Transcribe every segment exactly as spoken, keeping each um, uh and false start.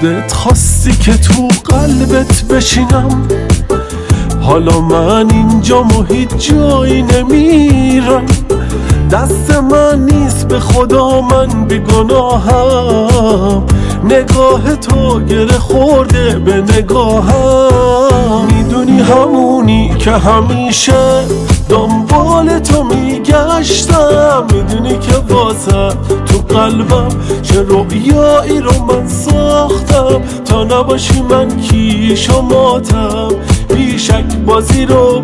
خودت خواستی که تو قلبت بشینم، حالا من اینجام و هیچ جایی نمیرم. دست من نیست به خدا من بیگناهم، نگاه تو گره خورده به نگاهم. میدونی همونی که همیشه دنبال تو میگشتم، میدونی که واسه تو قلبم چه رویایی رو من ساختم. تا نباشی من کیش و ماتم، بیشک بازی رو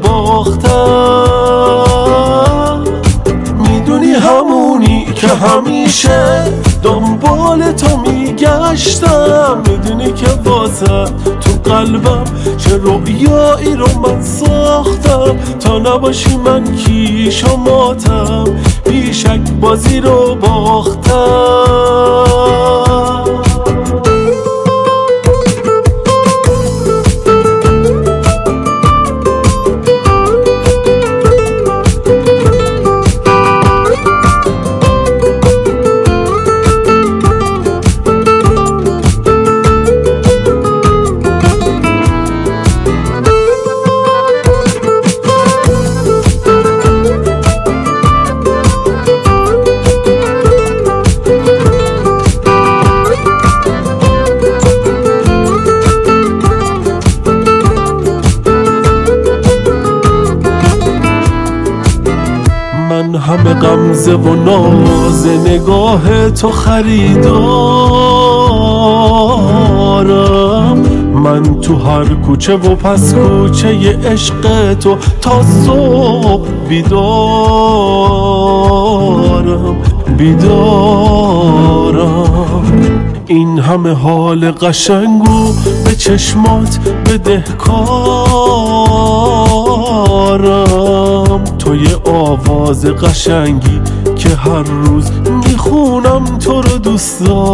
باختم. میدونی همونی که همیشه دنبال تو میگشتم، میدونی که واسه تو قلبم چه رویایی رو من ساختم. تا نباشی من کیش و ماتم، بیشک بازی رو باختم. من همه غمزه و ناز نگاه تو خریدارم، من تو هر کوچه و پس کوچه ی عشق تو تا صبح بیدارم بیدارم. این همه حال قشنگو به چشمات بدهکارم، تو یه آواز قشنگی که هر روز میخونم تو رو دوست دارم.